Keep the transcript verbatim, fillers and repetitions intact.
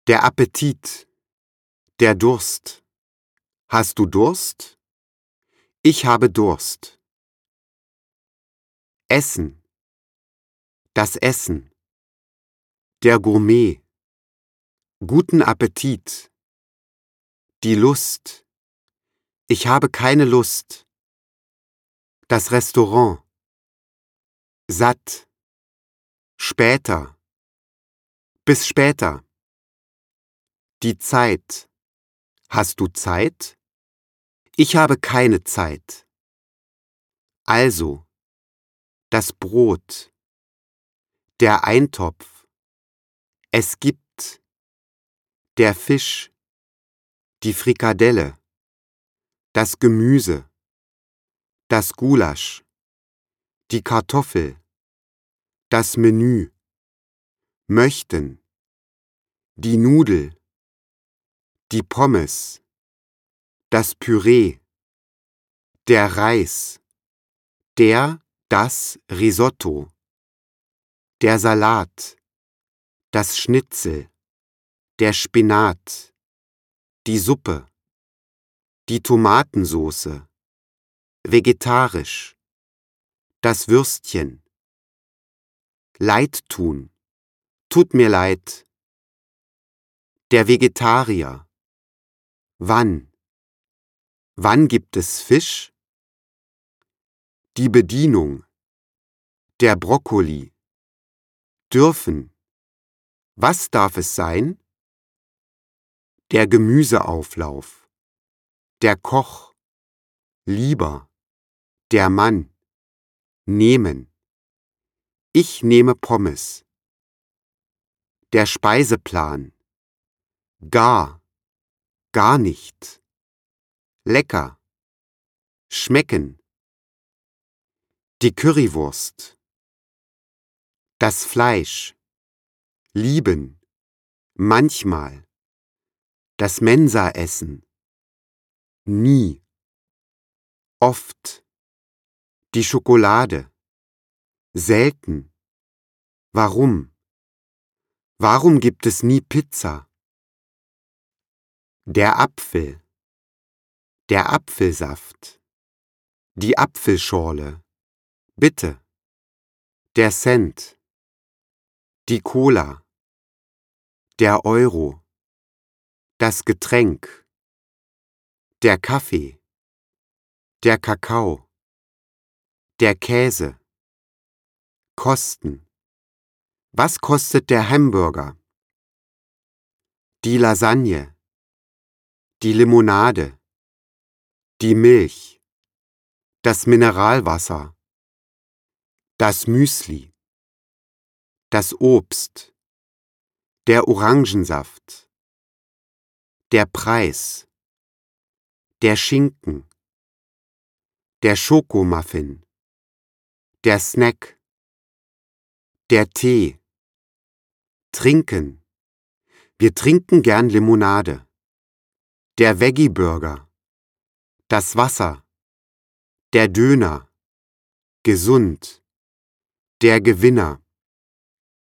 Der Appetit, der Durst. Hast du Durst? Ich habe Durst. Essen, das Essen. Der Gourmet. Guten Appetit. Die Lust. Ich habe keine Lust. Das Restaurant. Satt. Später. Bis später. Die Zeit. Hast du Zeit? Ich habe keine Zeit. Also. Das Brot. Der Eintopf. Es gibt. Der Fisch. Die Frikadelle. Das Gemüse. Das Gulasch. Die Kartoffel. Das Menü. Möchten. Die Nudel. Die Pommes. Das Püree. Der Reis. Der, das Risotto. Der Salat. Das Schnitzel. Der Spinat. Die Suppe. Die Tomatensoße. Vegetarisch. Das Würstchen. Leid tun. Tut mir leid. Der Vegetarier. Wann? Wann gibt es Fisch? Die Bedienung. Der Brokkoli. Dürfen. Was darf es sein? Der Gemüseauflauf. Der Koch. Lieber. Der Mann. Nehmen. Ich nehme Pommes. Der Speiseplan. Gar. Gar nicht. Lecker. Schmecken. Die Currywurst. Das Fleisch. Lieben. Manchmal. Das Mensaessen. Nie. Oft. Die Schokolade. Selten. Warum? Warum gibt es nie Pizza? Der Apfel. Der Apfelsaft. Die Apfelschorle. Bitte. Der Cent. Die Cola. Der Euro. Das Getränk. Der Kaffee. Der Kakao. Der Käse. Kosten. Was kostet der Hamburger? Die Lasagne. Die Limonade. Die Milch. Das Mineralwasser. Das Müsli. Das Obst. Der Orangensaft. Der Preis. Der Schinken. Der Schokomuffin. Der Snack. Der Tee. Trinken. Wir trinken gern Limonade. Der Veggie-Burger. Das Wasser. Der Döner. Gesund. Der Gewinner.